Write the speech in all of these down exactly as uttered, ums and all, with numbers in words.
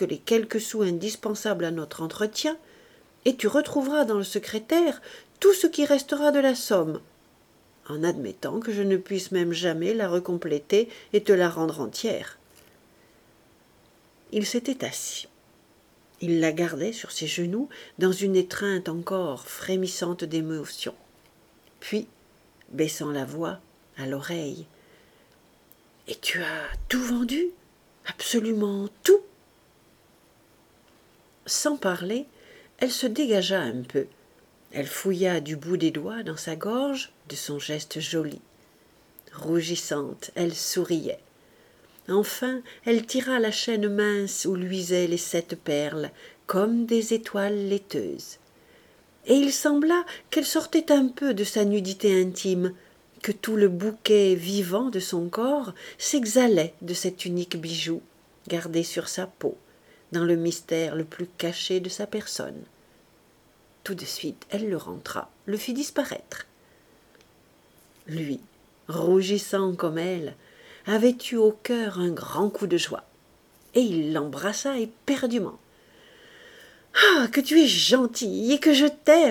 que les quelques sous indispensables à notre entretien, et tu retrouveras dans le secrétaire tout ce qui restera de la somme, en admettant que je ne puisse même jamais la recompléter et te la rendre entière. » Il s'était assis. Il la gardait sur ses genoux dans une étreinte encore frémissante d'émotion. Puis, baissant la voix à l'oreille, « Et tu as tout vendu? Absolument tout ?» Sans parler, elle se dégagea un peu. Elle fouilla du bout des doigts dans sa gorge de son geste joli. Rougissante, elle souriait. Enfin, elle tira la chaîne mince où luisaient les sept perles, comme des étoiles laiteuses. Et il sembla qu'elle sortait un peu de sa nudité intime, que tout le bouquet vivant de son corps s'exhalait de cet unique bijou, gardé sur sa peau, dans le mystère le plus caché de sa personne. Tout de suite, elle le rentra, le fit disparaître. Lui, rougissant comme elle, avait eu au cœur un grand coup de joie, et il l'embrassa éperdument. « Ah, que tu es gentille et que je t'aime !»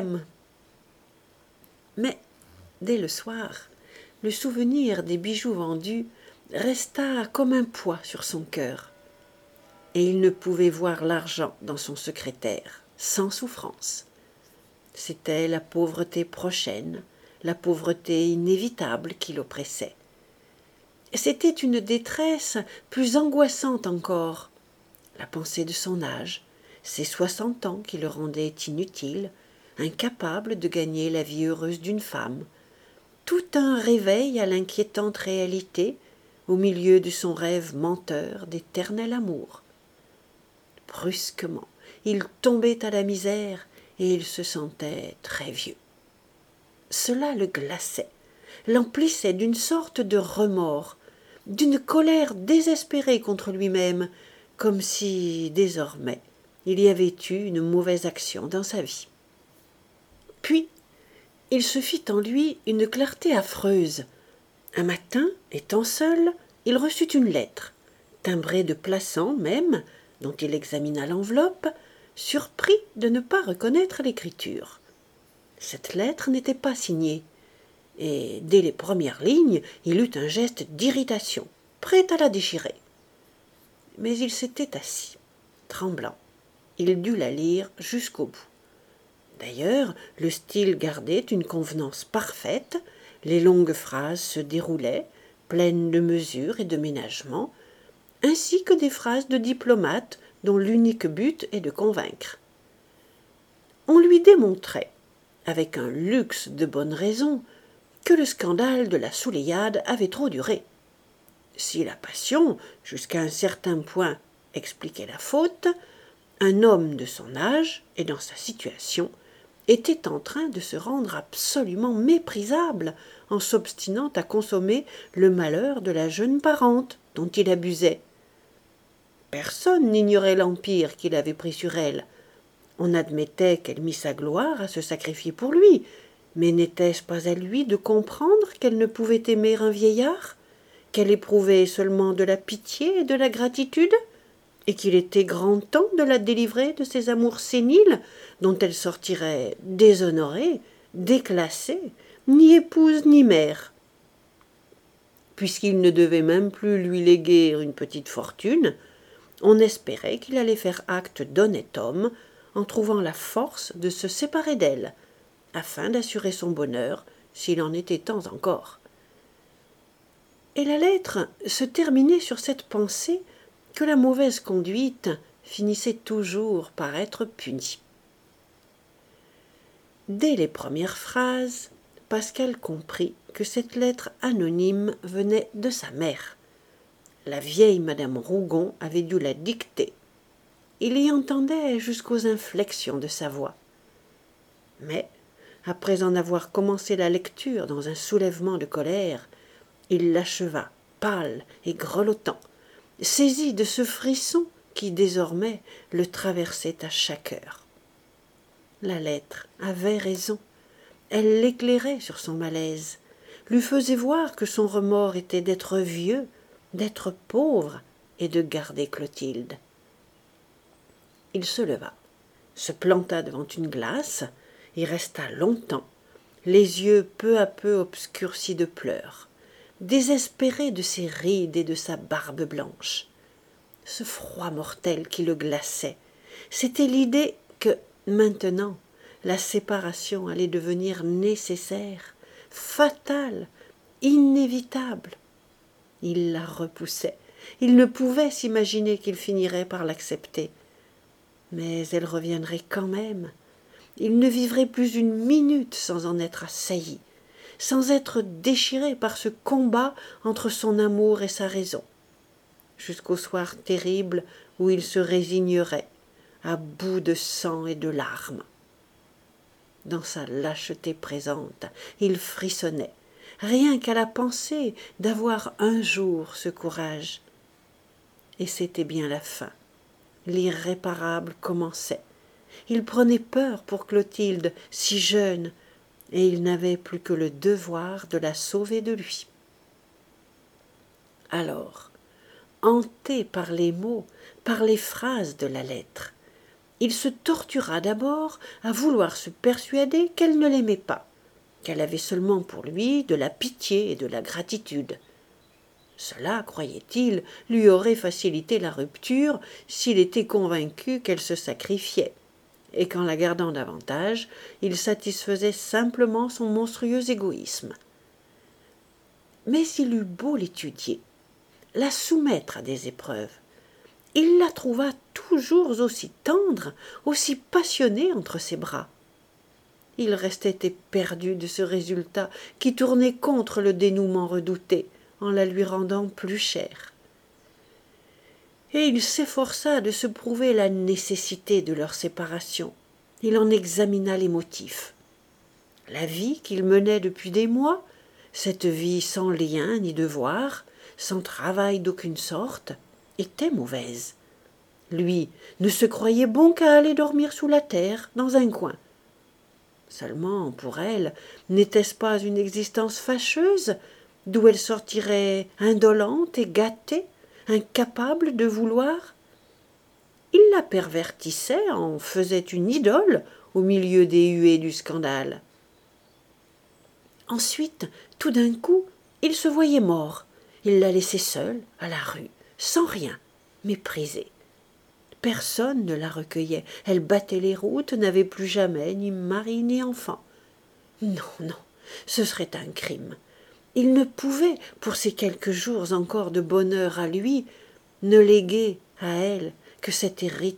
Mais, dès le soir, le souvenir des bijoux vendus resta comme un poids sur son cœur, et il ne pouvait voir l'argent dans son secrétaire sans souffrance. C'était la pauvreté prochaine, la pauvreté inévitable qui l'oppressait. C'était une détresse plus angoissante encore, la pensée de son âge, ses soixante ans qui le rendaient inutile, incapable de gagner la vie heureuse d'une femme, tout un réveil à l'inquiétante réalité au milieu de son rêve menteur d'éternel amour. Brusquement, il tombait à la misère et il se sentait très vieux. Cela le glaçait, l'emplissait d'une sorte de remords, d'une colère désespérée contre lui-même, comme si, désormais, il y avait eu une mauvaise action dans sa vie. Puis, il se fit en lui une clarté affreuse. Un matin, étant seul, il reçut une lettre, timbrée de Plassans même, dont il examina l'enveloppe, surpris de ne pas reconnaître l'écriture. Cette lettre n'était pas signée, et dès les premières lignes, il eut un geste d'irritation, prêt à la déchirer. Mais il s'était assis, tremblant. Il dut la lire jusqu'au bout. D'ailleurs, le style gardait une convenance parfaite, les longues phrases se déroulaient, pleines de mesure et de ménagement, ainsi que des phrases de diplomate dont l'unique but est de convaincre. On lui démontrait, avec un luxe de bonnes raisons, que le scandale de la Souléade avait trop duré. Si la passion, jusqu'à un certain point, expliquait la faute, un homme de son âge et dans sa situation était en train de se rendre absolument méprisable en s'obstinant à consommer le malheur de la jeune parente dont il abusait. Personne n'ignorait l'empire qu'il avait pris sur elle. On admettait qu'elle mit sa gloire à se sacrifier pour lui, mais n'était-ce pas à lui de comprendre qu'elle ne pouvait aimer un vieillard, qu'elle éprouvait seulement de la pitié et de la gratitude, et qu'il était grand temps de la délivrer de ces amours séniles dont elle sortirait déshonorée, déclassée, ni épouse ni mère. Puisqu'il ne devait même plus lui léguer une petite fortune, on espérait qu'il allait faire acte d'honnête homme en trouvant la force de se séparer d'elle, afin d'assurer son bonheur, s'il en était temps encore. Et la lettre se terminait sur cette pensée que la mauvaise conduite finissait toujours par être punie. Dès les premières phrases, Pascal comprit que cette lettre anonyme venait de sa mère. La vieille madame Rougon avait dû la dicter. Il y entendait jusqu'aux inflexions de sa voix. Mais, après en avoir commencé la lecture dans un soulèvement de colère, il l'acheva, pâle et grelottant, saisi de ce frisson qui désormais le traversait à chaque heure. La lettre avait raison. Elle l'éclairait sur son malaise, lui faisait voir que son remords était d'être vieux, d'être pauvre et de garder Clotilde. Il se leva, se planta devant une glace et resta longtemps, les yeux peu à peu obscurcis de pleurs, désespéré de ses rides et de sa barbe blanche. Ce froid mortel qui le glaçait, c'était l'idée que, maintenant, la séparation allait devenir nécessaire, fatale, inévitable. Il la repoussait. Il ne pouvait s'imaginer qu'il finirait par l'accepter. Mais elle reviendrait quand même. Il ne vivrait plus une minute sans en être assailli, sans être déchiré par ce combat entre son amour et sa raison, jusqu'au soir terrible où il se résignerait, à bout de sang et de larmes. Dans sa lâcheté présente, il frissonnait, rien qu'à la pensée d'avoir un jour ce courage. Et c'était bien la fin. L'irréparable commençait. Il prenait peur pour Clotilde, si jeune, et il n'avait plus que le devoir de la sauver de lui. Alors, hanté par les mots, par les phrases de la lettre, il se tortura d'abord à vouloir se persuader qu'elle ne l'aimait pas, qu'elle avait seulement pour lui de la pitié et de la gratitude. Cela, croyait-il, lui aurait facilité la rupture s'il était convaincu qu'elle se sacrifiait, et qu'en la gardant davantage, il satisfaisait simplement son monstrueux égoïsme. Mais il eut beau l'étudier, la soumettre à des épreuves, il la trouva toujours aussi tendre, aussi passionnée entre ses bras. Il restait éperdu de ce résultat qui tournait contre le dénouement redouté, en la lui rendant plus chère. Et il s'efforça de se prouver la nécessité de leur séparation. Il en examina les motifs. La vie qu'il menait depuis des mois, cette vie sans lien ni devoir, sans travail d'aucune sorte, était mauvaise. Lui ne se croyait bon qu'à aller dormir sous la terre, dans un coin. Seulement, pour elle, n'était-ce pas une existence fâcheuse, d'où elle sortirait indolente et gâtée, incapable de vouloir? Il la pervertissait, en faisait une idole au milieu des huées du scandale. Ensuite, tout d'un coup, il se voyait mort. Il la laissait seule, à la rue, sans rien, méprisée. Personne ne la recueillait. Elle battait les routes, n'avait plus jamais ni mari ni enfant. Non, non, ce serait un crime. Il ne pouvait, pour ces quelques jours encore de bonheur à lui, ne léguer à elle que cet héritage